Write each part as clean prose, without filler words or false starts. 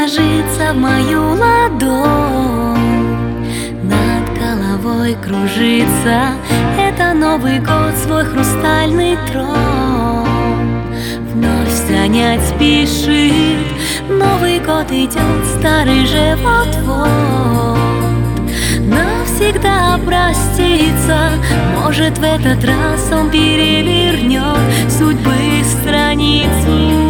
ложится в мою ладонь, над головой кружится. Это Новый год, свой хрустальный трон вновь занять спешит. Новый год идет, старый же вот-вот навсегда проститься. Может, в этот раз он перевернет судьбы страницу.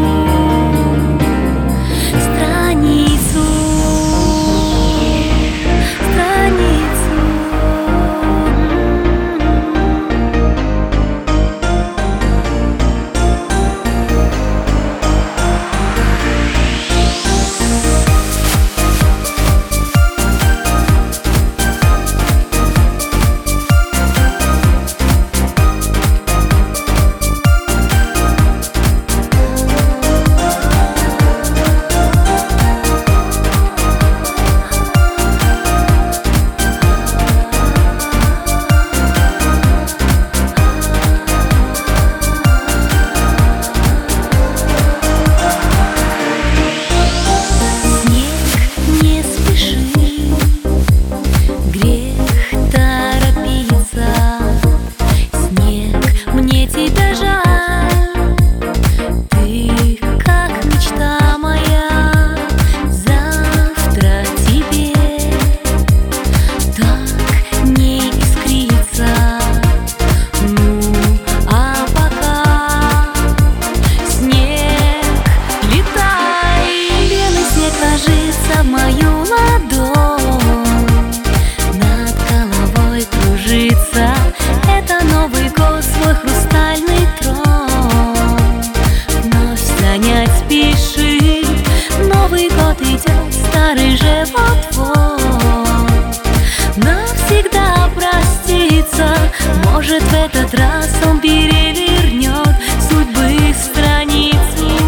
В мою ладонь, над головой кружится. Это Новый год, свой хрустальный трон вновь занять спешит. Новый год идет, старый же вот-вот навсегда проститься. Может, в этот раз он перевернет судьбы страницу.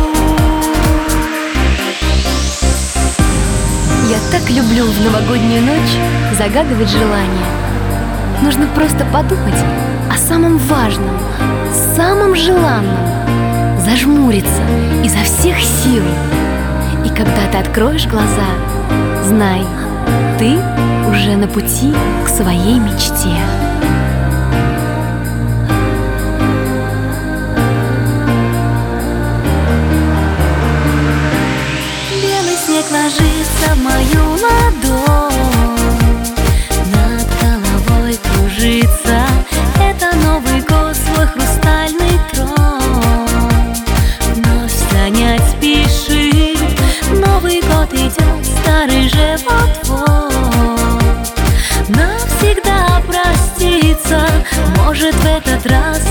Я так люблю в новогоднюю ночь загадывать желания. Нужно просто подумать о самом важном, самом желанном, зажмуриться изо всех сил. И когда ты откроешь глаза, знай, ты уже на пути к своей мечте. Белый снег ложится в мою ладонь, над головой кружится. Это Новый год, свой хрустальный трон вновь занять спешит. Новый год идет, старый же вот-вот навсегда проститься. Может, в этот раз